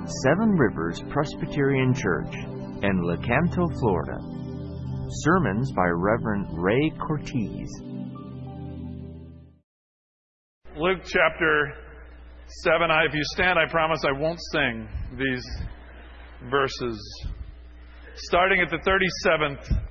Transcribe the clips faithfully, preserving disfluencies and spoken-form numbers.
Seven Rivers Presbyterian Church in Lecanto, Florida. Sermons by Reverend Ray Cortez. Luke chapter seven. I, if you stand, I promise I won't sing these verses. Starting at the thirty-seventh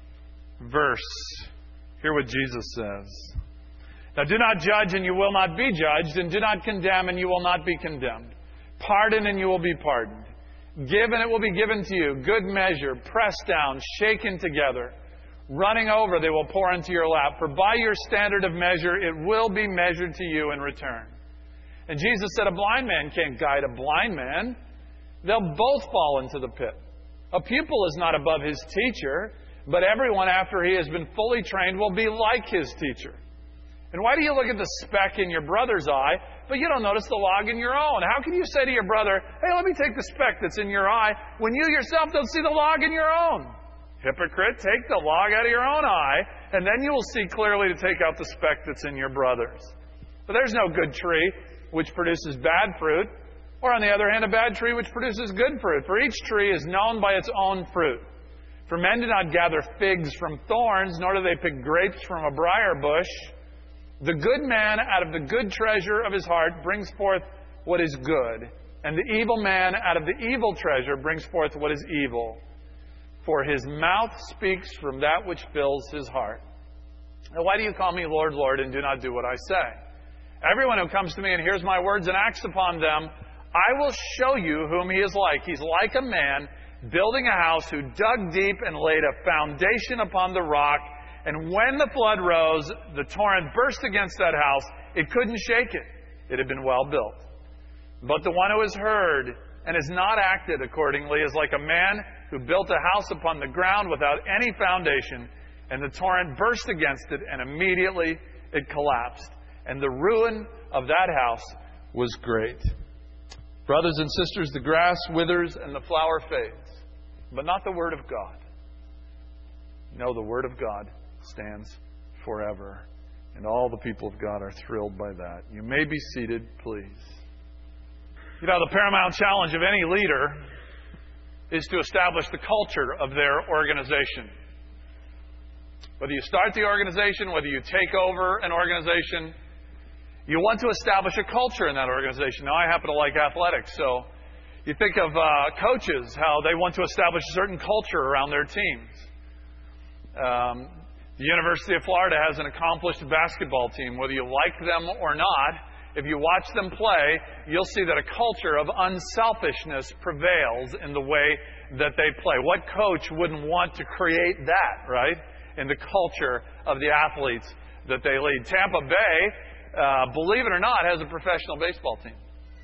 verse, hear what Jesus says. Now do not judge and you will not be judged, and do not condemn and you will not be condemned. Pardon and you will be pardoned. Give and it will be given to you. Good measure, pressed down, shaken together, running over, they will pour into your lap. For by your standard of measure, it will be measured to you in return. And Jesus said, a blind man can't guide a blind man. They'll both fall into the pit. A pupil is not above his teacher, but everyone after he has been fully trained will be like his teacher. And why do you look at the speck in your brother's eye, but you don't notice the log in your own? How can you say to your brother, hey, let me take the speck that's in your eye, when you yourself don't see the log in your own? Hypocrite, take the log out of your own eye, and then you will see clearly to take out the speck that's in your brother's. But there's no good tree which produces bad fruit, or on the other hand, a bad tree which produces good fruit. For each tree is known by its own fruit. For men do not gather figs from thorns, nor do they pick grapes from a briar bush. The good man out of the good treasure of his heart brings forth what is good, and the evil man out of the evil treasure brings forth what is evil. For his mouth speaks from that which fills his heart. Now, why do you call me Lord, Lord, and do not do what I say? Everyone who comes to me and hears my words and acts upon them, I will show you whom he is like. He's like a man building a house who dug deep and laid a foundation upon the rock. And when the flood rose, the torrent burst against that house. It couldn't shake it. It had been well built. But the one who has heard and has not acted accordingly is like a man who built a house upon the ground without any foundation. And the torrent burst against it, and immediately it collapsed. And the ruin of that house was great. Brothers and sisters, the grass withers and the flower fades, but not the word of God. No, the word of God stands forever. And all the people of God are thrilled by that. You may be seated, please. You know, the paramount challenge of any leader is to establish the culture of their organization. Whether you start the organization, whether you take over an organization, you want to establish a culture in that organization. Now, I happen to like athletics, so you think of uh, coaches, how they want to establish a certain culture around their teams. Um, the University of Florida has an accomplished basketball team. Whether you like them or not, if you watch them play, you'll see that a culture of unselfishness prevails in the way that they play. What coach wouldn't want to create that, right, in the culture of the athletes that they lead? Tampa Bay, uh, believe it or not, has a professional baseball team.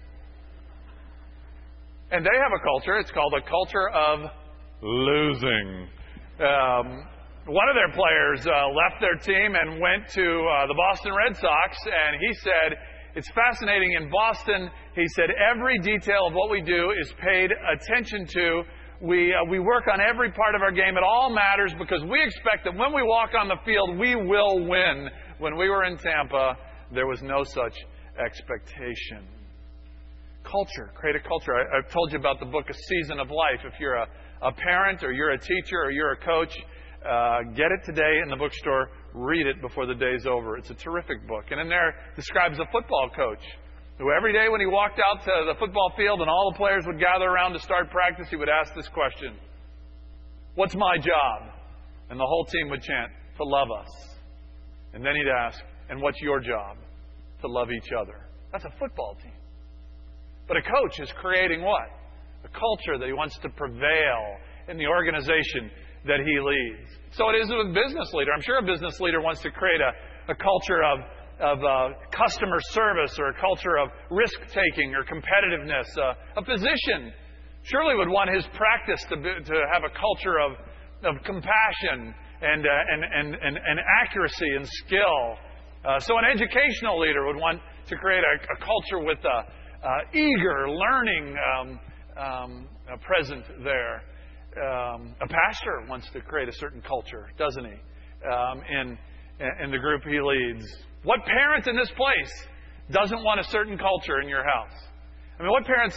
And they have a culture. It's called a culture of losing. Um, one of their players uh, left their team and went to uh, the Boston Red Sox, and he said, it's fascinating in Boston. He said, every detail of what we do is paid attention to. We, uh, we work on every part of our game. It all matters because we expect that when we walk on the field, we will win. When we were in Tampa, there was no such expectation. Culture. Create a culture. I, I've told you about the book A Season of Life. If you're a, a parent or you're a teacher or you're a coach, uh, get it today in the bookstore. Read it before the day's over. It's a terrific book. And in there describes a football coach who every day when he walked out to the football field and all the players would gather around to start practice, he would ask this question: what's my job? And the whole team would chant, to love us. And then he'd ask, and what's your job? To love each other. That's a football team. But a coach is creating what? A culture that he wants to prevail in the organization that he leads. So it is with a business leader. I'm sure a business leader wants to create a, a culture of, of uh, customer service, or a culture of risk-taking or competitiveness. Uh, a physician surely would want his practice to, be, to have a culture of, of compassion and, uh, and, and, and, and accuracy and skill. Uh, so an educational leader would want to create a, a culture with a Uh, eager learning um, um, uh, present there. Um, a pastor wants to create a certain culture, doesn't he? Um, in in the group he leads. What parent in this place doesn't want a certain culture in your house? I mean, what parent says,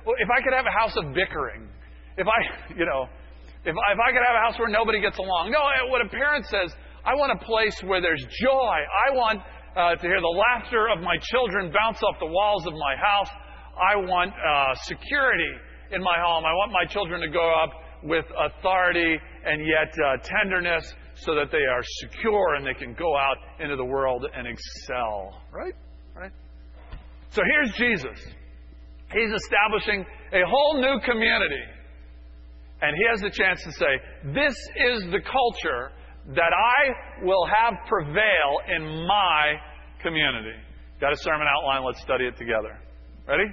well, if I could have a house of bickering, if I, you know, if, if I could have a house where nobody gets along. No, what a parent says, I want a place where there's joy. I want uh, to hear the laughter of my children bounce off the walls of my house. I want uh, security in my home. I want my children to grow up with authority and yet uh, tenderness so that they are secure and they can go out into the world and excel. Right? Right? So here's Jesus. He's establishing a whole new community. And he has the chance to say, this is the culture that I will have prevail in my community. Got a sermon outline? Let's study it together. Ready?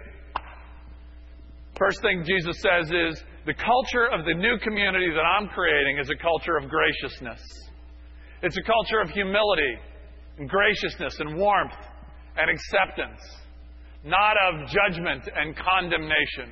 First thing Jesus says is, the culture of the new community that I'm creating is a culture of graciousness. It's a culture of humility and graciousness and warmth and acceptance, not of judgment and condemnation.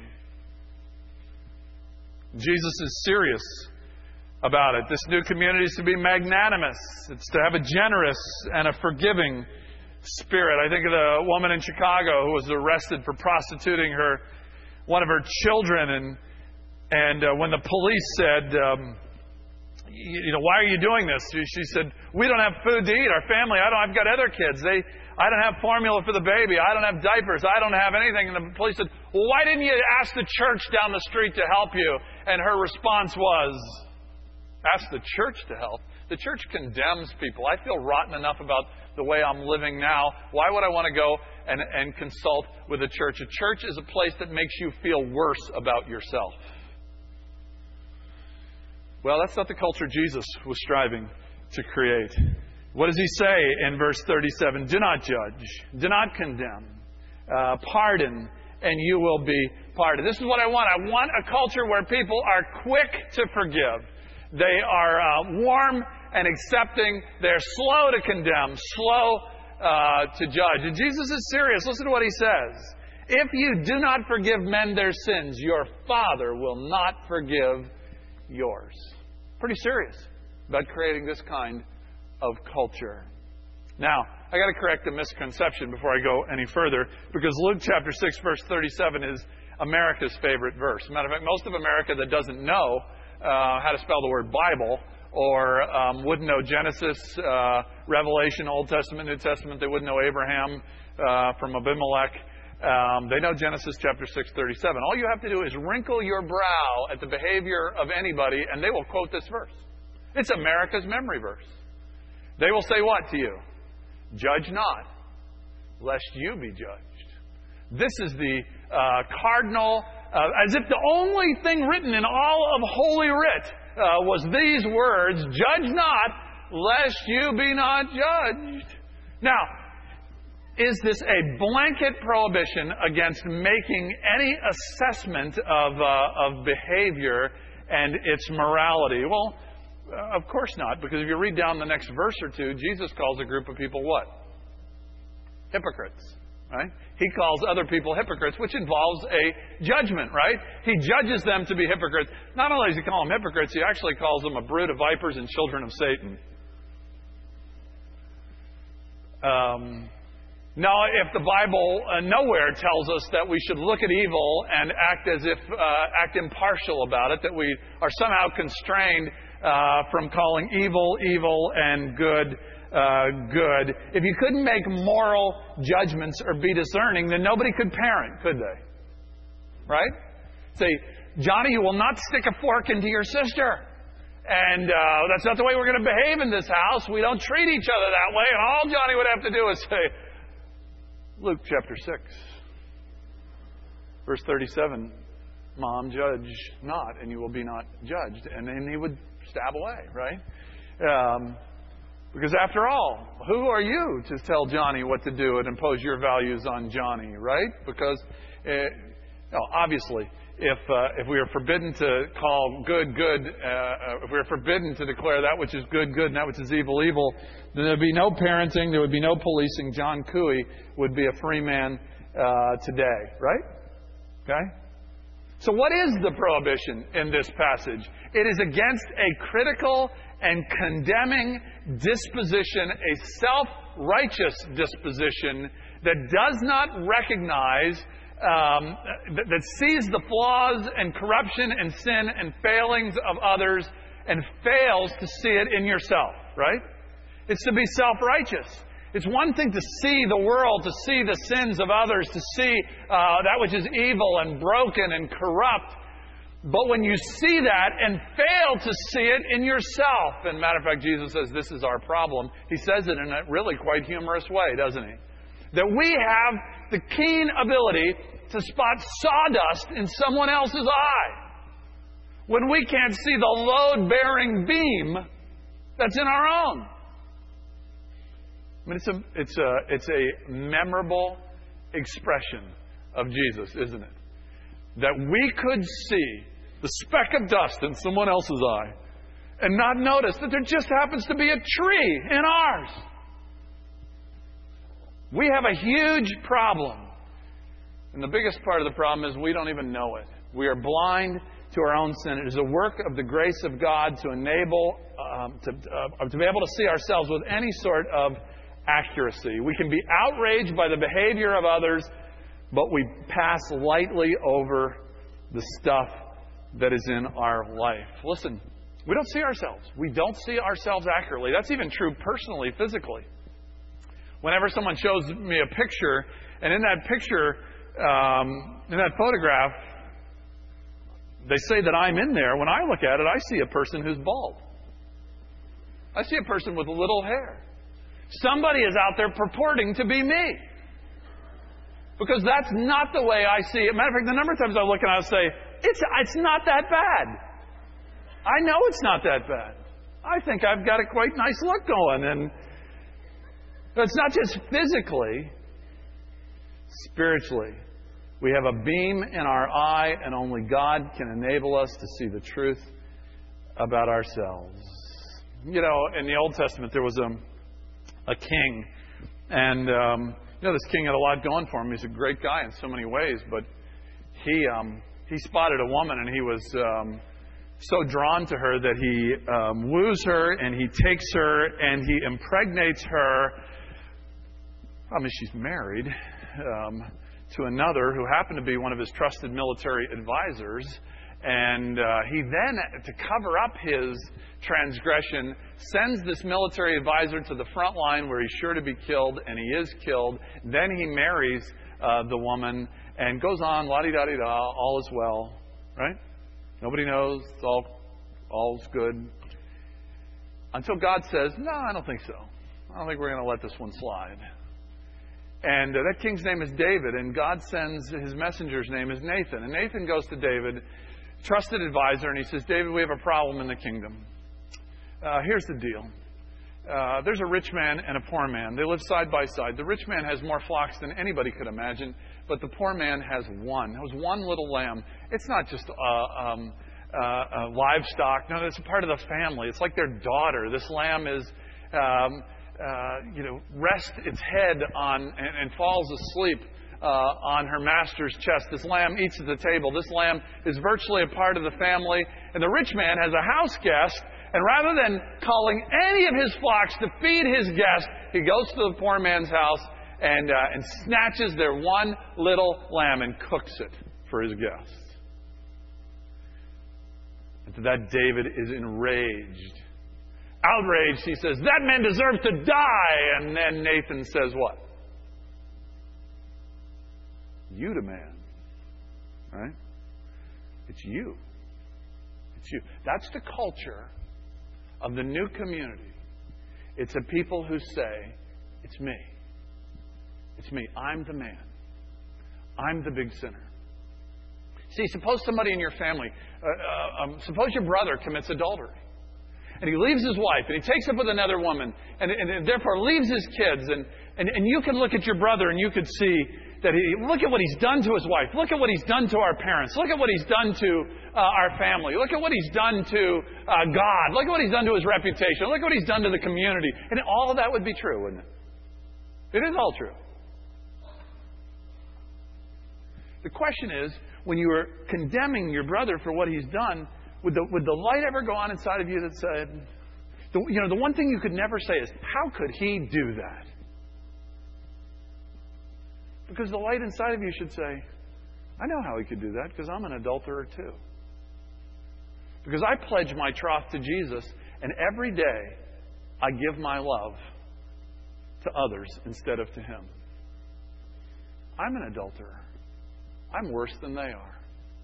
Jesus is serious about it. This new community is to be magnanimous. It's to have a generous and a forgiving spirit. I think of the woman in Chicago who was arrested for prostituting her one of her children, and and uh, when the police said, um, you, you know, why are you doing this? She, she said, we don't have food to eat. Our family, I don't. I've got other kids. They, I don't have formula for the baby. I don't have diapers. I don't have anything. And the police said, well, why didn't you ask the church down the street to help you? And her response was, ask the church to help. The church condemns people. I feel rotten enough about the way I'm living now. Why would I want to go and, and consult with a church? A church is a place that makes you feel worse about yourself. Well, that's not the culture Jesus was striving to create. What does he say in verse thirty-seven? Do not judge. Do not condemn. Uh, pardon, and you will be pardoned. This is what I want. I want a culture where people are quick to forgive. They are uh, warm and accepting. They're slow to condemn, slow uh, to judge. And Jesus is serious. Listen to what he says. If you do not forgive men their sins, your Father will not forgive yours. Pretty serious about creating this kind of culture. Now, I got to correct a misconception before I go any further, because Luke chapter six, verse thirty-seven is America's favorite verse. Matter of fact, most of America that doesn't know uh, how to spell the word Bible, or um, wouldn't know Genesis, uh, Revelation, Old Testament, New Testament, they wouldn't know Abraham uh, from Abimelech. Um, they know Genesis chapter six, thirty-seven. All you have to do is wrinkle your brow at the behavior of anybody, and they will quote this verse. It's America's memory verse. They will say what to you? Judge not, lest you be judged. This is the uh, cardinal, uh, as if the only thing written in all of Holy Writ uh, was these words, judge not, lest you be not judged. Now, is this a blanket prohibition against making any assessment of, uh, of behavior and its morality? Well, uh, of course not, because if you read down the next verse or two, Jesus calls a group of people what? Hypocrites, right? He calls other people hypocrites, which involves a judgment, right? He judges them to be hypocrites. Not only does he call them hypocrites, he actually calls them a brood of vipers and children of Satan. Um... Now, if the Bible uh, nowhere tells us that we should look at evil and act as if, uh, act impartial about it, that we are somehow constrained uh, from calling evil, evil, and good, uh, good. If you couldn't make moral judgments or be discerning, then nobody could parent, could they? Right? Say, Johnny, you will not stick a fork into your sister. And uh, that's not the way we're going to behave in this house. We don't treat each other that way. And all Johnny would have to do is say, Luke chapter six, verse thirty-seven, Mom, judge not, and you will be not judged. And then he would stab away, right? Um, because after all, who are you to tell Johnny what to do and impose your values on Johnny, right? Because, uh, no, obviously, if uh, if we are forbidden to call good good, uh, if we are forbidden to declare that which is good good and that which is evil evil, then there would be no parenting, there would be no policing. John Cooey would be a free man uh, today, right? Okay? So what is the prohibition in this passage? It is against a critical and condemning disposition, a self-righteous disposition that does not recognize um, that, that sees the flaws and corruption and sin and failings of others and fails to see it in yourself, right? It's to be self-righteous. It's one thing to see the world, to see the sins of others, to see uh, that which is evil and broken and corrupt. But when you see that and fail to see it in yourself, and matter of fact, Jesus says this is our problem. He says it in a really quite humorous way, doesn't he? That we have the keen ability to spot sawdust in someone else's eye when we can't see the load-bearing beam that's in our own. I mean, it's a, it's a, it's a memorable expression of Jesus, isn't it? That we could see the speck of dust in someone else's eye and not notice that there just happens to be a tree in ours. We have a huge problem. And the biggest part of the problem is we don't even know it. We are blind to our own sin. It is a work of the grace of God to enable, um, to, uh, to be able to see ourselves with any sort of accuracy. We can be outraged by the behavior of others, but we pass lightly over the stuff that is in our life. Listen, we don't see ourselves. We don't see ourselves accurately. That's even true personally, physically. Whenever someone shows me a picture, and in that picture, um, in that photograph, they say that I'm in there. When I look at it, I see a person who's bald. I see a person with little hair. Somebody is out there purporting to be me. Because that's not the way I see it. Matter of fact, the number of times I look and I say, it's, it's not that bad. I know it's not that bad. I think I've got a quite nice look going. And it's not just physically, spiritually. We have a beam in our eye, and only God can enable us to see the truth about ourselves. You know, in the Old Testament, there was a a king. And, um, you know, this king had a lot going for him. He's a great guy in so many ways. But he um, he spotted a woman, and he was um, so drawn to her that he um, woos her, and he takes her, and he impregnates her. Problem is, she's married um, to another who happened to be one of his trusted military advisors. And uh, he then, to cover up his transgression, sends this military advisor to the front line where he's sure to be killed, and he is killed. Then he marries uh, the woman and goes on, la-di-da-di-da, all is well, right? Nobody knows, it's all, all's good. Until God says, no, I don't think so. I don't think we're going to let this one slide. And uh, that king's name is David, and God sends, his messenger's name is Nathan. And Nathan goes to David, trusted advisor, and he says, David, we have a problem in the kingdom. Uh, here's the deal. Uh, there's a rich man and a poor man. They live side by side. The rich man has more flocks than anybody could imagine, but the poor man has one. It was one little lamb. It's not just uh, um, uh, uh, livestock. No, it's a part of the family. It's like their daughter. This lamb is, um, uh, you know, rests its head on and, and falls asleep Uh, on her master's chest. This lamb eats at the table. This lamb is virtually a part of the family. And the rich man has a house guest. And rather than calling any of his flocks to feed his guest, he goes to the poor man's house and, uh, and snatches their one little lamb and cooks it for his guests. And to that, David is enraged. Outraged, he says, that man deserves to die. And then Nathan says what? You the man, right? It's you. It's you. That's the culture of the new community. It's a people who say, it's me. It's me. I'm the man. I'm the big sinner. See, suppose somebody in your family, uh, uh, um, suppose your brother commits adultery. And he leaves his wife, and he takes up with another woman, and, and, and therefore leaves his kids. And, and, and you can look at your brother, and you could see that he, look at what he's done to his wife. Look at what he's done to our parents. Look at what he's done to uh, our family. Look at what he's done to uh, God. Look at what he's done to his reputation. Look at what he's done to the community. And all of that would be true, wouldn't it? It is all true. The question is, when you are condemning your brother for what he's done, would the, would the light ever go on inside of you that said, the, you know, the one thing you could never say is, how could he do that? Because the light inside of you should say, I know how he could do that because I'm an adulterer too. Because I pledge my troth to Jesus, and every day I give my love to others instead of to him. I'm an adulterer. I'm worse than they are.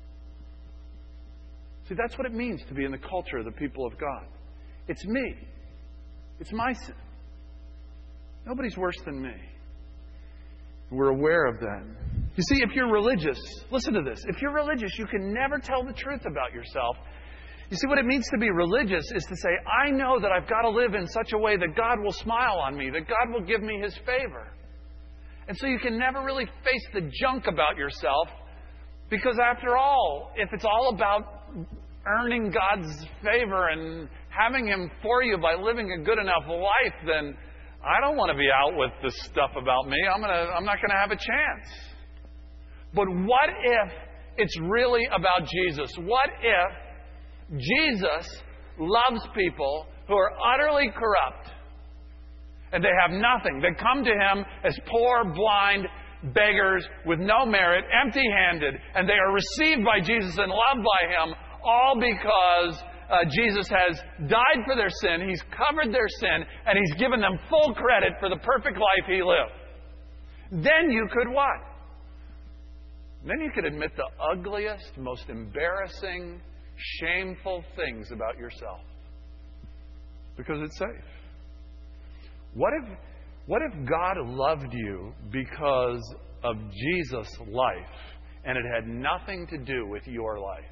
See, that's what it means to be in the culture of the people of God. It's me. It's my sin. Nobody's worse than me. We're aware of that. You see, if you're religious, listen to this. If you're religious, you can never tell the truth about yourself. You see, what it means to be religious is to say, I know that I've got to live in such a way that God will smile on me, that God will give me His favor. And so you can never really face the junk about yourself, because after all, if it's all about earning God's favor and having Him for you by living a good enough life, then I don't want to be out with this stuff about me. I'm gonna, I'm not going to have a chance. But what if it's really about Jesus? What if Jesus loves people who are utterly corrupt and they have nothing? They come to Him as poor, blind beggars with no merit, empty-handed, and they are received by Jesus and loved by Him, all because uh, Jesus has died for their sin, He's covered their sin, and He's given them full credit for the perfect life He lived. Then you could what? Then you could admit the ugliest, most embarrassing, shameful things about yourself. Because it's safe. What if, what if God loved you because of Jesus' life and it had nothing to do with your life?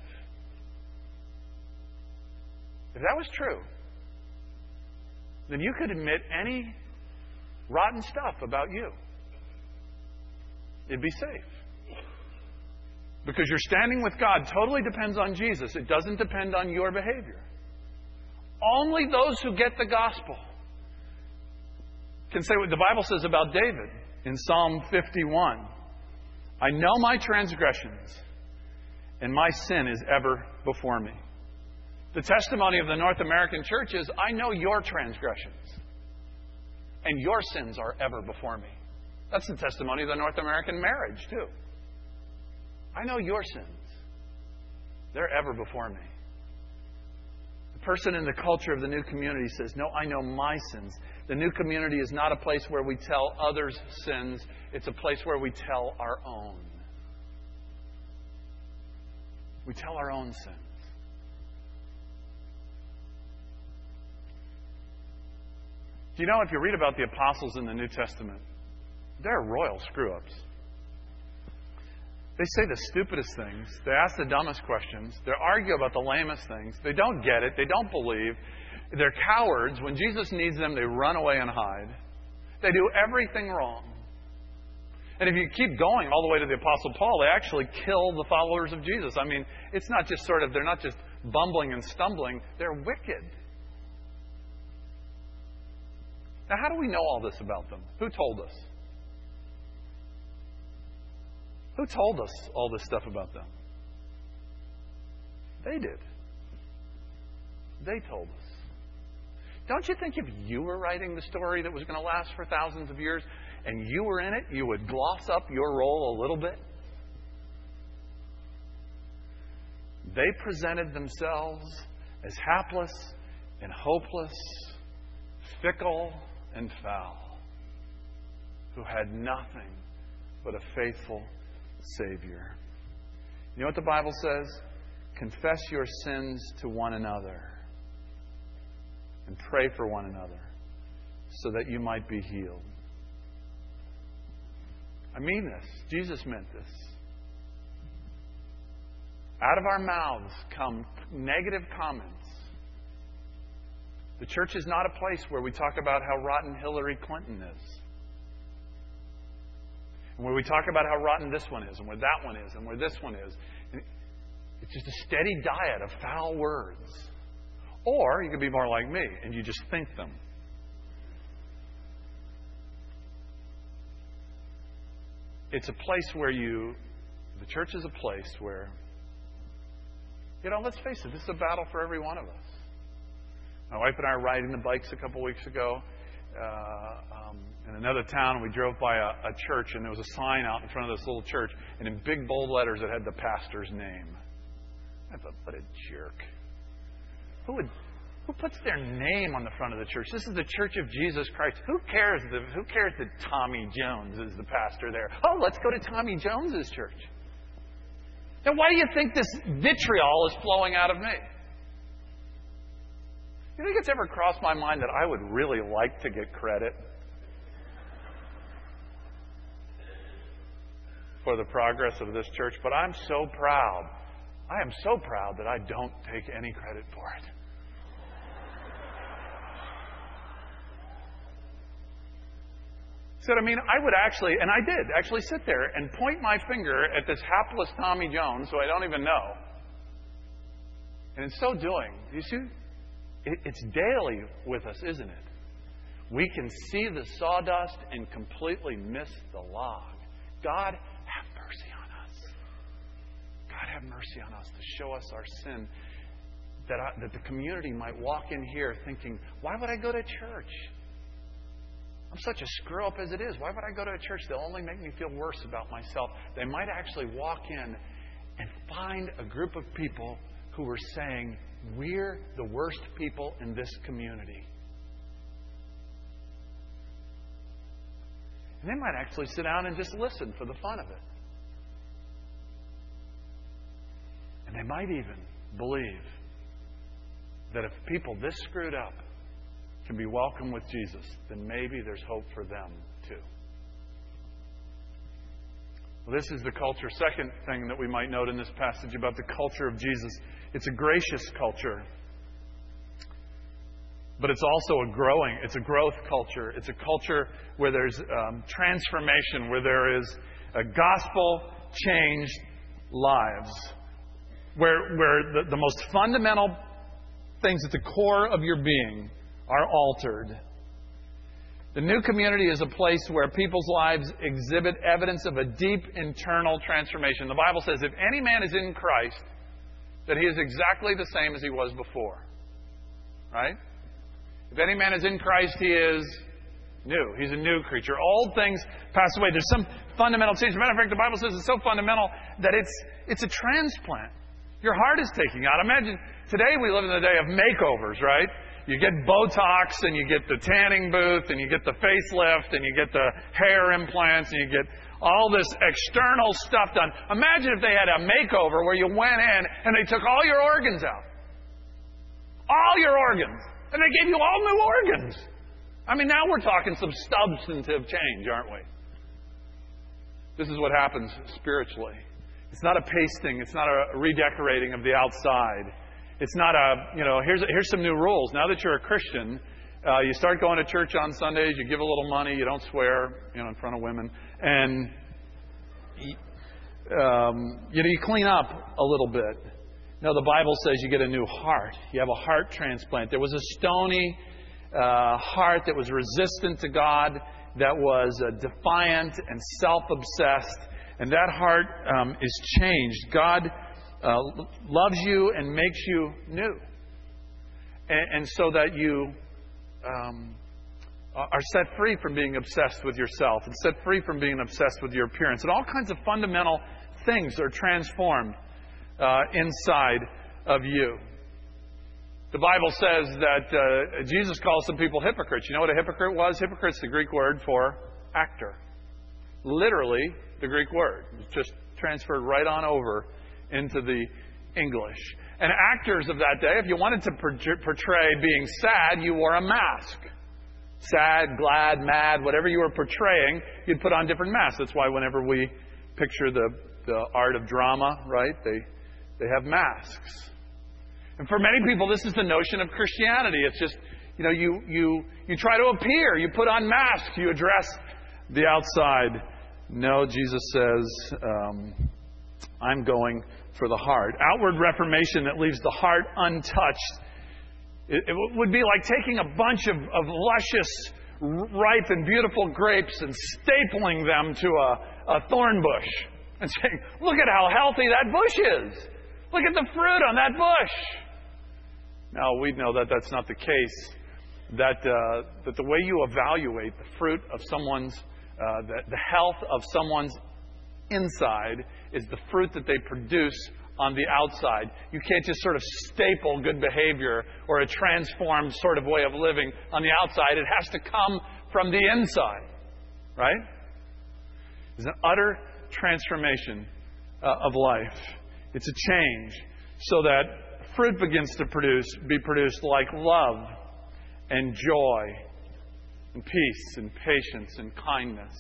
If that was true, then you could admit any rotten stuff about you. It'd be safe. Because your standing with God totally depends on Jesus. It doesn't depend on your behavior. Only those who get the gospel can say what the Bible says about David in Psalm fifty-one. I know my transgressions, and my sin is ever before me. The testimony of the North American church is, I know your transgressions, and your sins are ever before me. That's the testimony of the North American marriage, too. I know your sins. They're ever before me. The person in the culture of the new community says, no, I know my sins. The new community is not a place where we tell others' sins. It's a place where we tell our own. We tell our own sins. Do you know, if you read about the apostles in the New Testament, they're royal screw-ups. They say the stupidest things. They ask the dumbest questions. They argue about the lamest things. They don't get it. They don't believe. They're cowards. When Jesus needs them, they run away and hide. They do everything wrong. And if you keep going all the way to the Apostle Paul, they actually kill the followers of Jesus. I mean, it's not just sort of, they're not just bumbling and stumbling. They're wicked. Now, how do we know all this about them? Who told us? Who told us all this stuff about them? They did. They told us. Don't you think if you were writing the story that was going to last for thousands of years and you were in it, you would gloss up your role a little bit? They presented themselves as hapless and hopeless, fickle and foul, who had nothing but a faithful Savior. You know what the Bible says? Confess your sins to one another and pray for one another so that you might be healed. I mean this. Jesus meant this. Out of our mouths come negative comments. The church is not a place where we talk about how rotten Hillary Clinton is. And where we talk about how rotten this one is, and where that one is, and where this one is. It's just a steady diet of foul words. Or you could be more like me, and you just think them. It's a place where you, the church is a place where, you know, let's face it, this is a battle for every one of us. My wife and I were riding the bikes a couple weeks ago, uh, um, in another town, and we drove by a, a church, and there was a sign out in front of this little church, and in big bold letters it had the pastor's name. I thought, what a jerk. Who would, who puts their name on the front of the church? This is the Church of Jesus Christ. Who cares? The, who cares that Tommy Jones is the pastor there? Oh, let's go to Tommy Jones's church. Now, why do you think this vitriol is flowing out of me? You think it's ever crossed my mind that I would really like to get credit for the progress of this church? But I'm so proud. I am so proud that I don't take any credit for it. Said, I mean, I would actually, and I did actually sit there and point my finger at this hapless Tommy Jones, who I don't even know. And in so doing, you see, it, it's daily with us, isn't it? We can see the sawdust and completely miss the log. God, have mercy on us. God, have mercy on us to show us our sin, that, I, that the community might walk in here thinking, why would I go to church? I'm such a screw-up as it is. Why would I go to a church? They'll only make me feel worse about myself. They might actually walk in and find a group of people who are saying, we're the worst people in this community. And they might actually sit down and just listen for the fun of it. And they might even believe that if people this screwed up can be welcome with Jesus, then maybe there's hope for them too. Well, this is the culture. Second thing that we might note in this passage about the culture of Jesus. It's a gracious culture. But it's also a growing, it's a growth culture. It's a culture where there's um, transformation, where there is a gospel-changed lives. Where, where the, the most fundamental things at the core of your being are altered. The new community is a place where people's lives exhibit evidence of a deep internal transformation. The Bible says, if any man is in Christ, that he is exactly the same as he was before. Right? If any man is in Christ, he is new. He's a new creature. Old things pass away. There's some fundamental change. As a matter of fact, the Bible says it's so fundamental that it's it's a transplant. Your heart is taking out. Imagine, today we live in the day of makeovers, right? You get Botox, and you get the tanning booth, and you get the facelift, and you get the hair implants, and you get all this external stuff done. Imagine if they had a makeover where you went in and they took all your organs out. All your organs. And they gave you all new organs. I mean, now we're talking some substantive change, aren't we? This is what happens spiritually. It's not a pasting. It's not a redecorating of the outside. It's not a, you know, here's here's some new rules. Now that you're a Christian, uh, you start going to church on Sundays, you give a little money, you don't swear, you know, in front of women, and um, you know, you clean up a little bit. No, the Bible says you get a new heart. You have a heart transplant. There was a stony uh, heart that was resistant to God, that was uh, defiant and self-obsessed, and that heart um, is changed. God Uh, loves you and makes you new. And, and so that you um, are set free from being obsessed with yourself and set free from being obsessed with your appearance. And all kinds of fundamental things are transformed uh, inside of you. The Bible says that uh, Jesus calls some people hypocrites. You know what a hypocrite was? Hypocrite's the Greek word for actor. Literally, the Greek word. It's just transferred right on over into the English. And actors of that day, if you wanted to portray being sad, you wore a mask. Sad, glad, mad, whatever you were portraying, you'd put on different masks. That's why whenever we picture the, the art of drama, right, they, they have masks. And for many people, this is the notion of Christianity. It's just, you know, you, you, you try to appear, you put on masks, you address the outside. No, Jesus says, um, I'm going for the heart. Outward reformation that leaves the heart untouched. It, it would be like taking a bunch of, of luscious, ripe and beautiful grapes and stapling them to a, a thorn bush and saying, look at how healthy that bush is. Look at the fruit on that bush. Now, we know that that's not the case. that uh, that the way you evaluate the fruit of someone's, uh, the, the health of someone's inside is the fruit that they produce on the outside. You can't just sort of staple good behavior or a transformed sort of way of living on the outside. It has to come from the inside, right? It's an utter transformation uh, of life. It's a change so that fruit begins to produce, be produced like love and joy and peace and patience and kindness.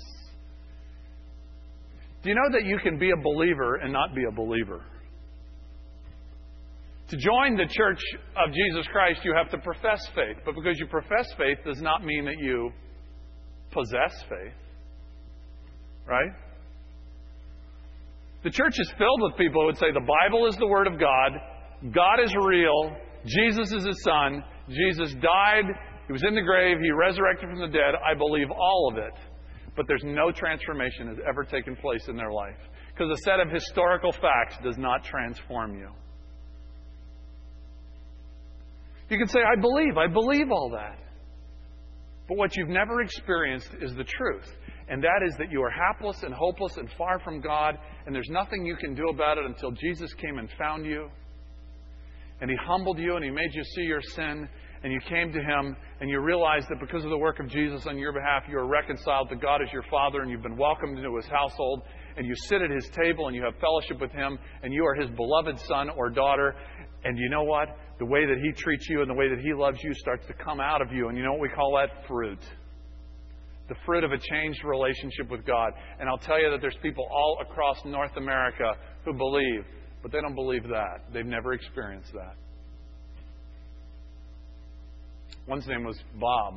Do you know that you can be a believer and not be a believer? To join the Church of Jesus Christ, you have to profess faith. But because you profess faith does not mean that you possess faith. Right? The church is filled with people who would say the Bible is the Word of God, God is real, Jesus is His Son, Jesus died, He was in the grave, He resurrected from the dead. I believe all of it. But there's no transformation has ever taken place in their life. Because a set of historical facts does not transform you. You can say, I believe, I believe all that. But what you've never experienced is the truth. And that is that you are hapless and hopeless and far from God, and there's nothing you can do about it until Jesus came and found you. And He humbled you and He made you see your sin, and you came to Him and you realized that because of the work of Jesus on your behalf, you are reconciled to God as your Father, and you've been welcomed into His household, and you sit at His table and you have fellowship with Him, and you are His beloved son or daughter. And you know what? The way that He treats you and the way that He loves you starts to come out of you. And you know what we call that? Fruit. The fruit of a changed relationship with God. And I'll tell you that there's people all across North America who believe, but they don't believe that. They've never experienced that. One's name was Bob.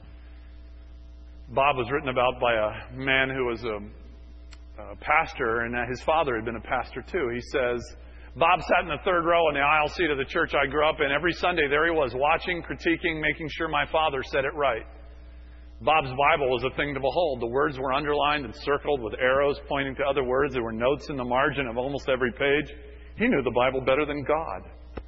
Bob was written about by a man who was a, a pastor, and his father had been a pastor too. He says, Bob sat in the third row in the aisle seat of the church I grew up in. Every Sunday there he was, watching, critiquing, making sure my father said it right. Bob's Bible was a thing to behold. The words were underlined and circled with arrows pointing to other words. There were notes in the margin of almost every page. He knew the Bible better than God.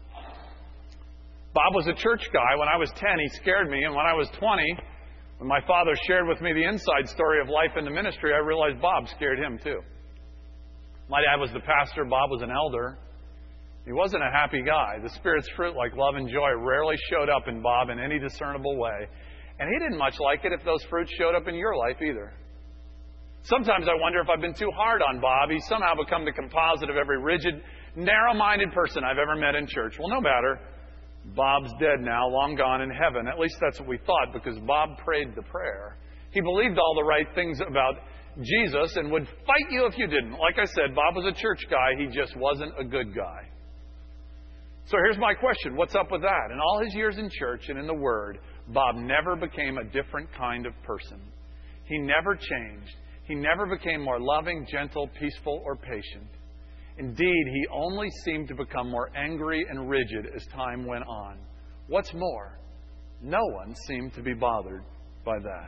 Bob was a church guy. When I was ten, he scared me. And when I was twenty, when my father shared with me the inside story of life in the ministry, I realized Bob scared him too. My dad was the pastor. Bob was an elder. He wasn't a happy guy. The Spirit's fruit, like love and joy, rarely showed up in Bob in any discernible way. And he didn't much like it if those fruits showed up in your life either. Sometimes I wonder if I've been too hard on Bob. He's somehow become the composite of every rigid, narrow-minded person I've ever met in church. Well, no matter. Bob's dead now, long gone in heaven. At least that's what we thought, because Bob prayed the prayer. He believed all the right things about Jesus and would fight you if you didn't. Like I said, Bob was a church guy. He just wasn't a good guy. So here's my question. What's up with that? In all his years in church and in the Word, Bob never became a different kind of person. He never changed. He never became more loving, gentle, peaceful, or patient. Indeed, he only seemed to become more angry and rigid as time went on. What's more, no one seemed to be bothered by that.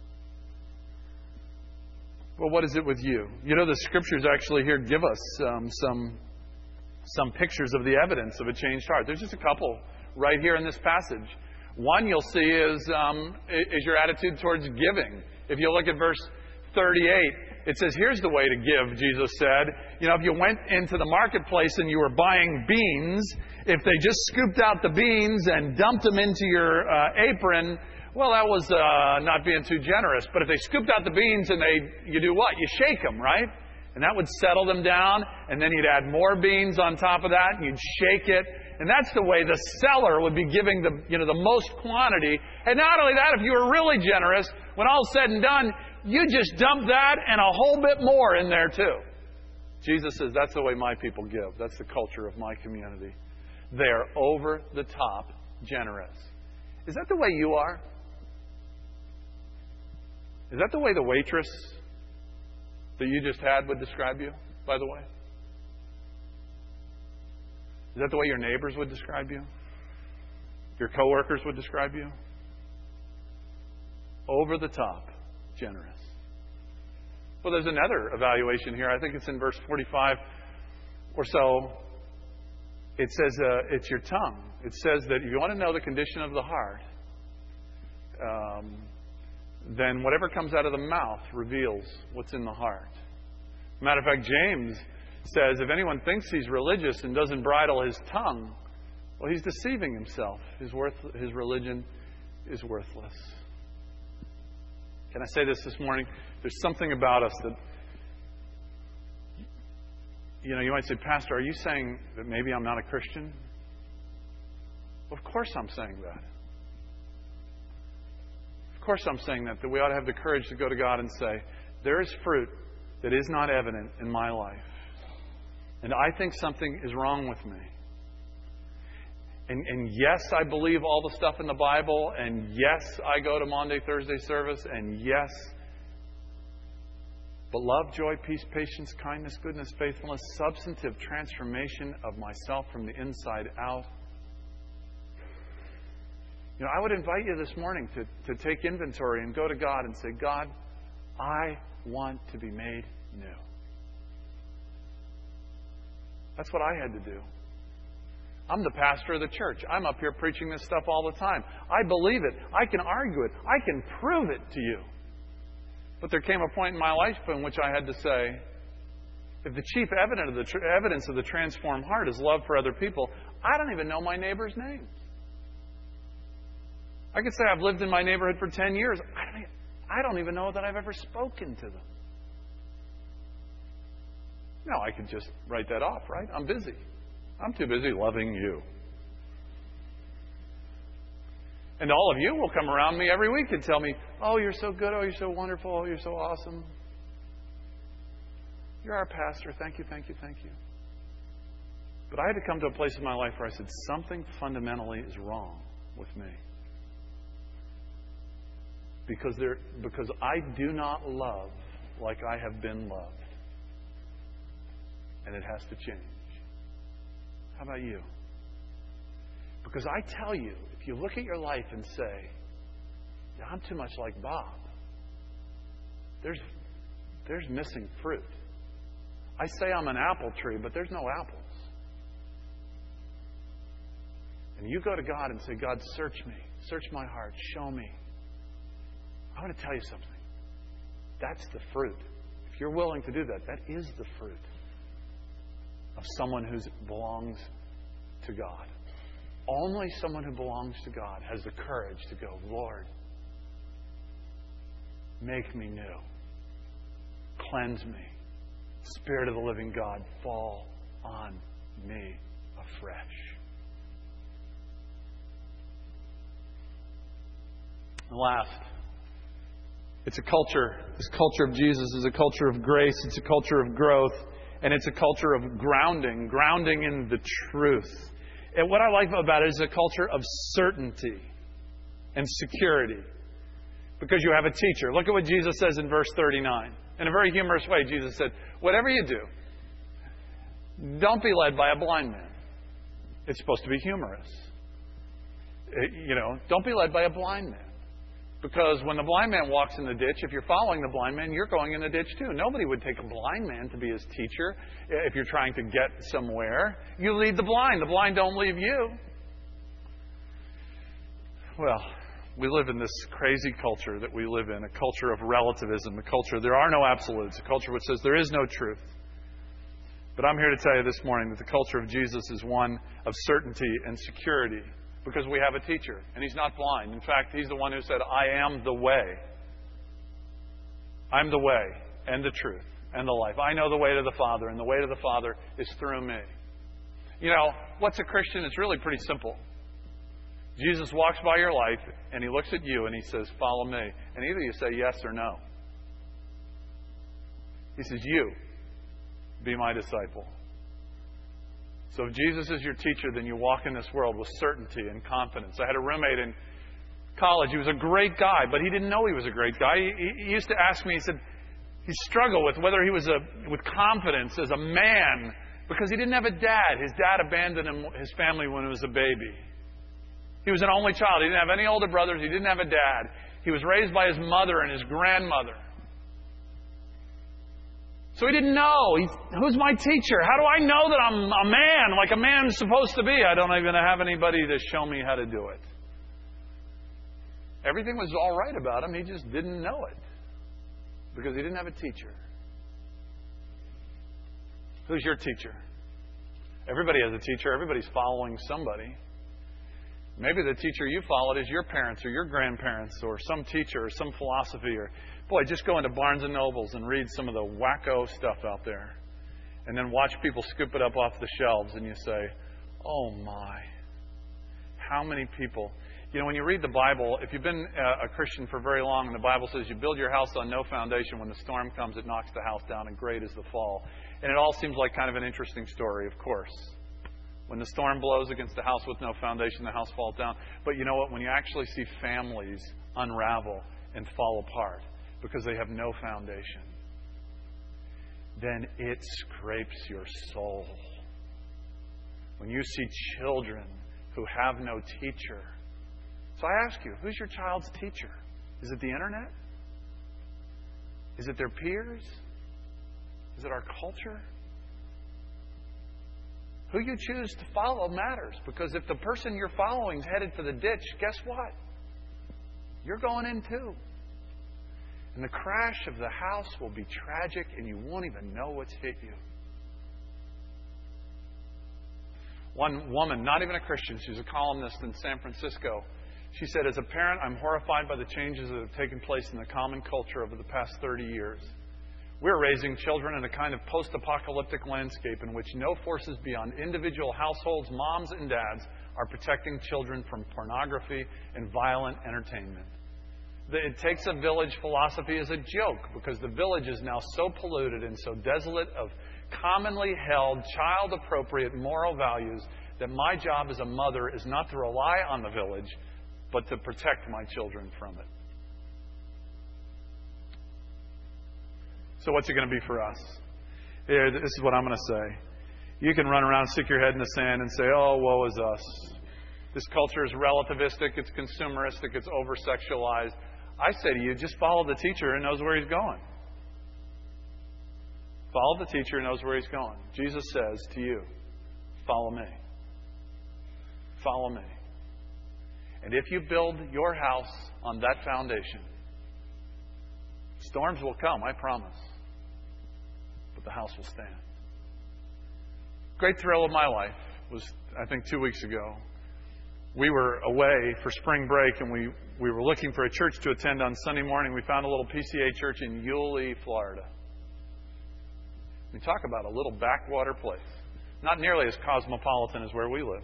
Well, what is it with you? You know, the Scriptures actually here give us um, some some pictures of the evidence of a changed heart. There's just a couple right here in this passage. One you'll see is, um, is your attitude towards giving. If you look at verse thirty-eight, it says, here's the way to give, Jesus said. You know, if you went into the marketplace and you were buying beans, if they just scooped out the beans and dumped them into your uh, apron, well, that was uh, not being too generous. But if they scooped out the beans and they, you do what? You shake them, right? And that would settle them down, and then you'd add more beans on top of that, and you'd shake it. And that's the way the seller would be giving the, you know, the most quantity. And not only that, if you were really generous, when all's said and done, you just dump that and a whole bit more in there too. Jesus says, that's the way my people give. That's the culture of my community. They're over the top generous. Is that the way you are? Is that the way the waitress that you just had would describe you, by the way? Is that the way your neighbors would describe you? Your coworkers would describe you? Over the top generous. Well, there's another evaluation here. I think it's in verse forty-five or so. It says uh, it's your tongue. It says that if you want to know the condition of the heart, um, then whatever comes out of the mouth reveals what's in the heart. Matter of fact, James says if anyone thinks he's religious and doesn't bridle his tongue, well, he's deceiving himself. His worth, his religion is worthless. Can I say this this morning? There's something about us that, you know, you might say, Pastor, are you saying that maybe I'm not a Christian? Of course I'm saying that. Of course I'm saying that, that we ought to have the courage to go to God and say, there is fruit that is not evident in my life. And I think something is wrong with me. And, and yes, I believe all the stuff in the Bible. And yes, I go to Maundy, Thursday service. And yes. But love, joy, peace, patience, kindness, goodness, faithfulness, substantive transformation of myself from the inside out. You know, I would invite you this morning to, to take inventory and go to God and say, God, I want to be made new. That's what I had to do. I'm the pastor of the church. I'm up here preaching this stuff all the time. I believe it. I can argue it. I can prove it to you. But there came a point in my life in which I had to say, if the chief evidence of the, tr- evidence of the transformed heart is love for other people, I don't even know my neighbor's names. I could say I've lived in my neighborhood for ten years. I don't, even, I don't even know that I've ever spoken to them. No, I could just write that off, right? I'm busy. I'm too busy loving you. And all of you will come around me every week and tell me, oh, you're so good. Oh, you're so wonderful. Oh, you're so awesome. You're our pastor. Thank you, thank you, thank you. But I had to come to a place in my life where I said, something fundamentally is wrong with me. Because there, because I do not love like I have been loved. And it has to change. How about you? Because I tell you, if you look at your life and say, yeah, I'm too much like Bob, there's, there's missing fruit. I say I'm an apple tree, but there's no apples. And you go to God and say, God, search me. Search my heart. Show me. I want to tell you something. That's the fruit. If you're willing to do that, that is the fruit of someone who belongs to God. Only someone who belongs to God has the courage to go, Lord, make me new. Cleanse me. Spirit of the living God, fall on me afresh. And last, it's a culture. This culture of Jesus is a culture of grace. It's a culture of growth. And it's a culture of grounding, grounding in the truth. And what I like about it is a culture of certainty and security. Because you have a teacher. Look at what Jesus says in verse thirty-nine. In a very humorous way, Jesus said, whatever you do, don't be led by a blind man. It's supposed to be humorous. You know, don't be led by a blind man. Because when the blind man walks in the ditch, if you're following the blind man, you're going in the ditch too. Nobody would take a blind man to be his teacher if you're trying to get somewhere. You lead the blind. The blind don't leave you. Well, we live in this crazy culture that we live in, a culture of relativism, a culture, there are no absolutes, a culture which says there is no truth. But I'm here to tell you this morning that the culture of Jesus is one of certainty and security. Because we have a teacher, and He's not blind. In fact, He's the one who said, I am the way. I'm the way and the truth and the life. I know the way to the Father, and the way to the Father is through me. You know, what's a Christian? It's really pretty simple. Jesus walks by your life, and He looks at you, and He says, follow me. And either you say yes or no. He says, you, be my disciple. So if Jesus is your teacher, then you walk in this world with certainty and confidence. I had a roommate in college. He was a great guy, but he didn't know he was a great guy. He, he used to ask me, he said, he struggled with whether he was a, with confidence as a man because he didn't have a dad. His dad abandoned him, his family when he was a baby. He was an only child. He didn't have any older brothers. He didn't have a dad. He was raised by his mother and his grandmother. So he didn't know. He's, who's my teacher? How do I know that I'm a man like a man's supposed to be? I don't even have anybody to show me how to do it. Everything was all right about him. He just didn't know it because he didn't have a teacher. Who's your teacher? Everybody has a teacher. Everybody's following somebody. Maybe the teacher you followed is your parents or your grandparents or some teacher or some philosophy. Or, boy, just go into Barnes and Nobles and read some of the wacko stuff out there. And then watch people scoop it up off the shelves and you say, oh my, how many people... You know, when you read the Bible, if you've been a Christian for very long and the Bible says you build your house on no foundation, when the storm comes, it knocks the house down and great is the fall. And it all seems like kind of an interesting story, of course. When the storm blows against a house with no foundation, the house falls down. But you know what? When you actually see families unravel and fall apart because they have no foundation, then it scrapes your soul. When you see children who have no teacher. So I ask you, who's your child's teacher? Is it the internet? Is it their peers? Is it our culture? Who you choose to follow matters, because if the person you're following is headed for the ditch, guess what? You're going in too. And the crash of the house will be tragic and you won't even know what's hit you. One woman, not even a Christian, she's a columnist in San Francisco. She said, as a parent, I'm horrified by the changes that have taken place in the common culture over the past thirty years. We're raising children in a kind of post-apocalyptic landscape in which no forces beyond individual households, moms and dads, are protecting children from pornography and violent entertainment. The it takes a village philosophy is a joke because the village is now so polluted and so desolate of commonly held, child-appropriate moral values that my job as a mother is not to rely on the village, but to protect my children from it. So what's it going to be for us? Here, this is what I'm going to say. You can run around, stick your head in the sand and say, oh, woe is us. This culture is relativistic, it's consumeristic, it's over-sexualized. I say to you, just follow the teacher who knows where he's going. Follow the teacher who knows where he's going. Jesus says to you, follow me. Follow me. And if you build your house on that foundation, storms will come, I promise. But the house will stand. Great thrill of my life was, I think, two weeks ago. We were away for spring break, and we, we were looking for a church to attend on Sunday morning. We found a little P C A church in Yulee, Florida. We talk about a little backwater place. Not nearly as cosmopolitan as where we live.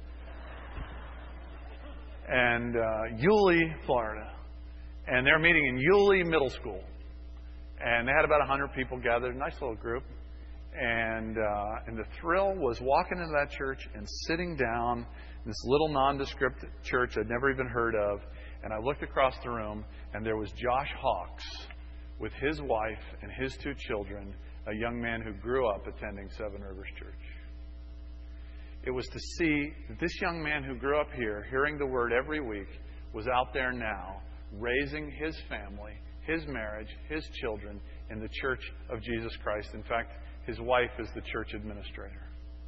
And uh, Yulee, Florida. And they're meeting in Yulee Middle School. And they had about one hundred people gathered, a nice little group. And uh, and the thrill was walking into that church and sitting down in this little nondescript church I'd never even heard of. And I looked across the room, and there was Josh Hawks with his wife and his two children, a young man who grew up attending Seven Rivers Church. It was to see that this young man who grew up here, hearing the word every week, was out there now, raising his family, his marriage, his children in the Church of Jesus Christ. In fact, his wife is the church administrator.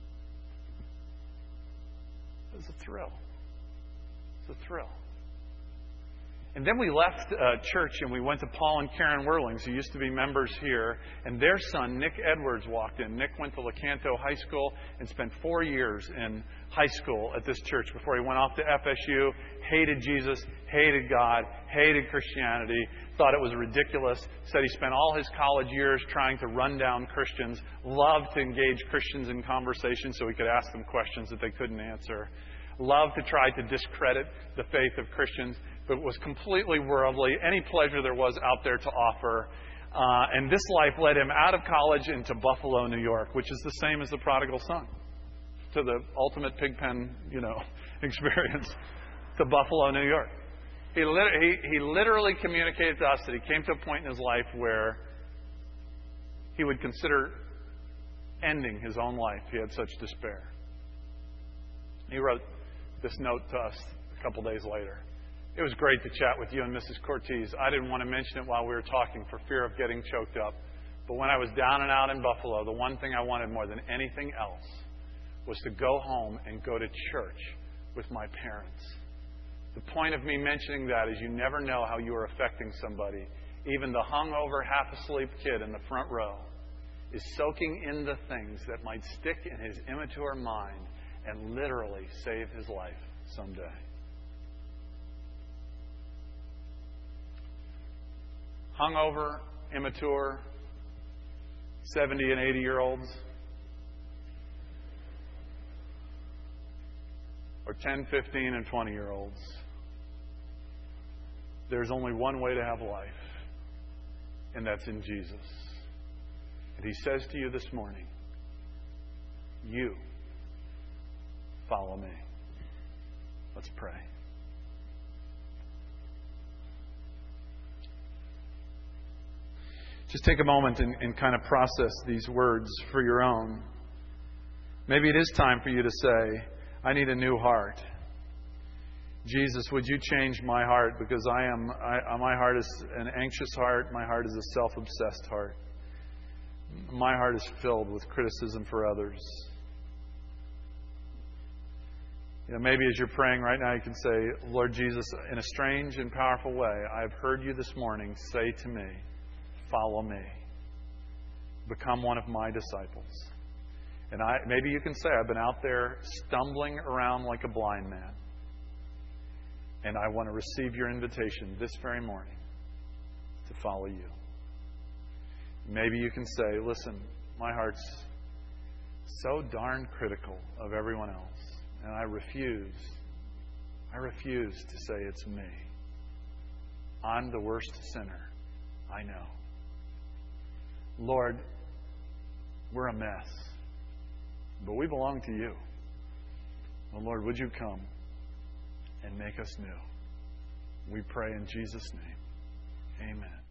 It was a thrill. It was a thrill. And then we left uh, church and we went to Paul and Karen Werlings, who used to be members here. And their son, Nick Edwards, walked in. Nick went to Lecanto High School and spent four years in high school at this church before he went off to F S U, hated Jesus, hated God, hated Christianity, thought it was ridiculous, said he spent all his college years trying to run down Christians, loved to engage Christians in conversation so he could ask them questions that they couldn't answer, loved to try to discredit the faith of Christians, but was completely worldly, any pleasure there was out there to offer. Uh, and this life led him out of college into Buffalo, New York, which is the same as the prodigal son, to the ultimate pigpen, you know, experience, to Buffalo, New York. He, lit- he, he literally communicated to us that he came to a point in his life where he would consider ending his own life. He had such despair. He wrote this note to us a couple days later. It was great to chat with you and Missus Cortez. I didn't want to mention it while we were talking for fear of getting choked up. But when I was down and out in Buffalo, the one thing I wanted more than anything else was to go home and go to church with my parents. The point of me mentioning that is you never know how you are affecting somebody. Even the hungover, half-asleep kid in the front row is soaking in the things that might stick in his immature mind and literally save his life someday. Hungover, immature, seventy and eighty-year-olds, or ten, fifteen, and twenty-year-olds. There's only one way to have life, and that's in Jesus. And He says to you this morning, you follow me. Let's pray. Just take a moment and, and kind of process these words for your own. Maybe it is time for you to say, I need a new heart. Jesus, would you change my heart? Because I am, I, my heart is an anxious heart. My heart is a self-obsessed heart. My heart is filled with criticism for others. You know, maybe as you're praying right now, you can say, Lord Jesus, in a strange and powerful way, I've heard you this morning say to me, follow me. Become one of my disciples. And I, maybe you can say, I've been out there stumbling around like a blind man. And I want to receive your invitation this very morning to follow you. Maybe you can say, listen, my heart's so darn critical of everyone else. And I refuse, I refuse to say it's me. I'm the worst sinner. I know. Lord, we're a mess. But we belong to you. Well, Lord, would you come and make us new? We pray in Jesus' name. Amen.